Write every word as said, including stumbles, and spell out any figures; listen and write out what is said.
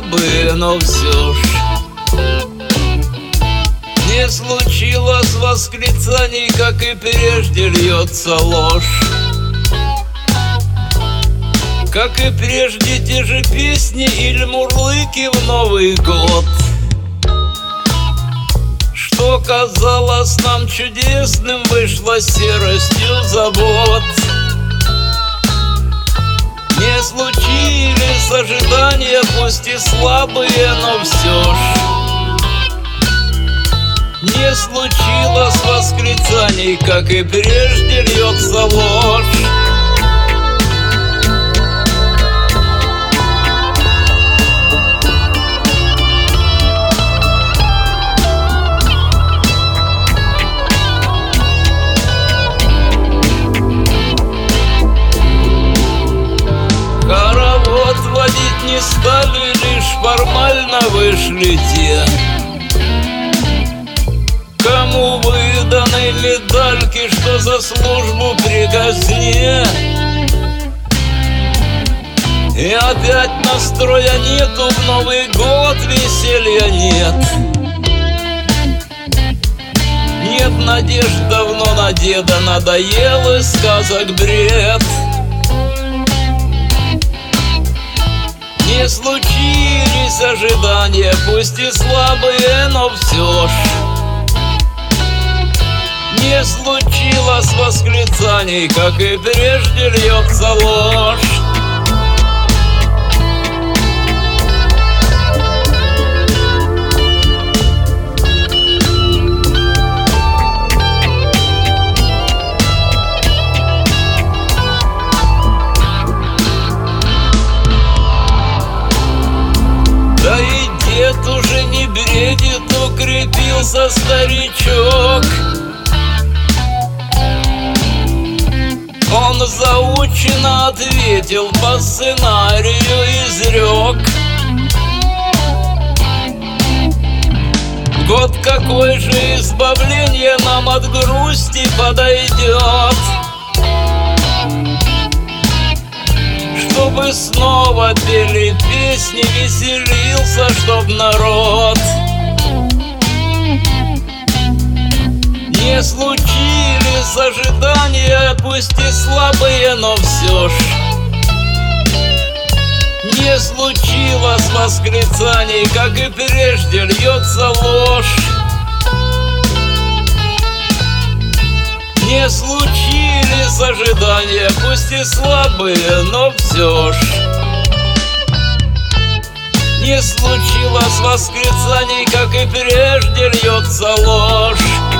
слабые, но все ж не случилось восклицаний, как и прежде льется ложь. Как и прежде те же песни или мурлыки в Новый год. Что казалось нам чудесным, вышло серостью забот. Не случились ожидания, пусть и слабые, но все ж не случилось восклицаний, как и прежде льется ложь. Хоровод водить не стали, лишь формально вышли те, кому выданы медальки, что за службу при казне. И опять настроя нету, в Новый год веселья нет. Нет надежд, давно на деда надоел и сказок бред. Не случились ожидания, пусть и слабые, но все ж не случилось восклицаний, как и прежде льется ложь. Да и дед уже не бредит, укрепился старичок. Он заучено ответил, по сценарию изрек: год какой же избавление нам от грусти подойдет, чтобы снова пели песни, веселился, чтоб народ. Не случились ожидания, пусть и слабые, но все ж не случилось восклицаний, как и прежде льется ложь. Не случились ожидания, пусть и слабые, но все ж не случилось восклицаний, как и прежде льется ложь.